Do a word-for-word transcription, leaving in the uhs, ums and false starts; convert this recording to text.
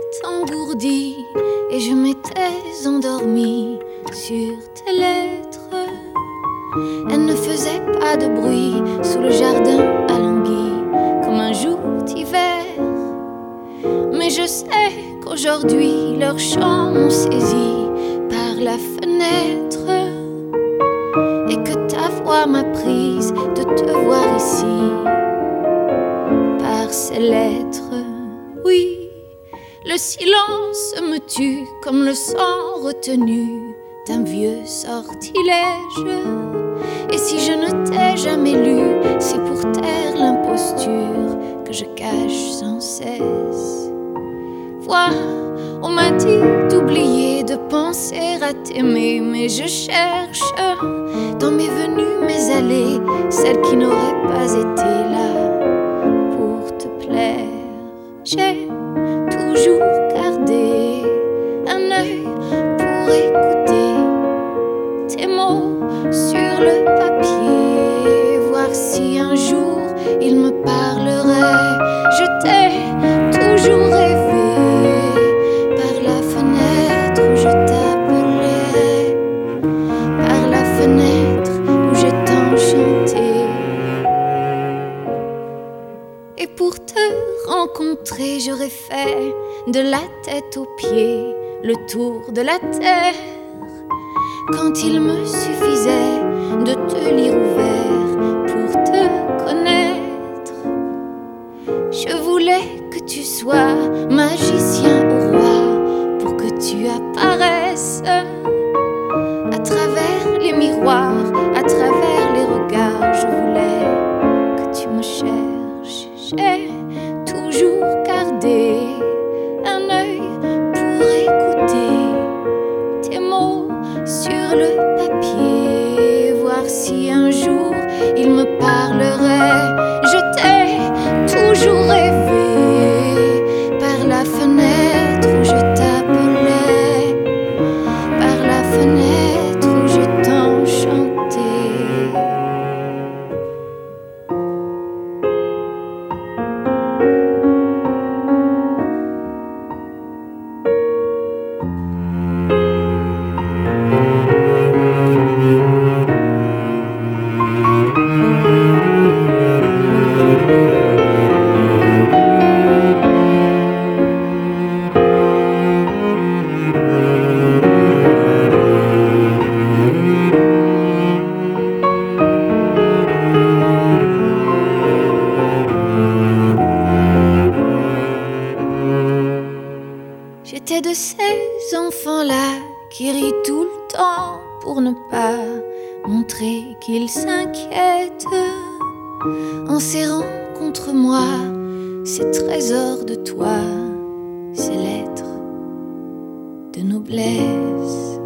engourdie et je m'étais endormie sur tes lettres. Elles ne faisaient pas de bruit sous le jardin alangui comme un jour d'hiver. Mais je sais qu'aujourd'hui leurs chants m'ont saisi par la fenêtre et que ta voix m'a prise de te voir ici par ces lettres. Oui, le silence me tue comme le sang retenu d'un vieux sortilège. Et si je ne t'ai jamais lu, c'est pour taire l'imposture que je cache sans cesse. Vois, on m'a dit d'oublier de penser à t'aimer, mais je cherche dans mes venues, mes allées, celle qui n'aurait pas été là pour te plaire. J'ai toujours gardé un œil pour écouter tes mots sur le papier, voir si un jour il me parlerait. Je t'ai toujours rêvé par la fenêtre où je t'appelais, par la fenêtre où je t'enchantais. Et pour te rencontrer, j'aurais fait de la tête aux pieds le tour de la terre. Quand il me suffisait de te lire ouvert pour te connaître, je voulais que tu sois magicien au roi pour que tu apparaisses à travers les miroirs, à travers les regards. Je voulais que tu me cherches. J'ai toujours gardé un œil pour écouter tes mots sur le papier, voir si un jour il me parlerait. Je t'ai toujours rêvé par la fenêtre où je t'appelais, par la fenêtre où je t'enchantais. J'étais de ces enfants-là qui rient tout le temps pour ne pas montrer qu'ils s'inquiètent, en serrant contre moi ces trésors de toi, ces lettres de noblesse.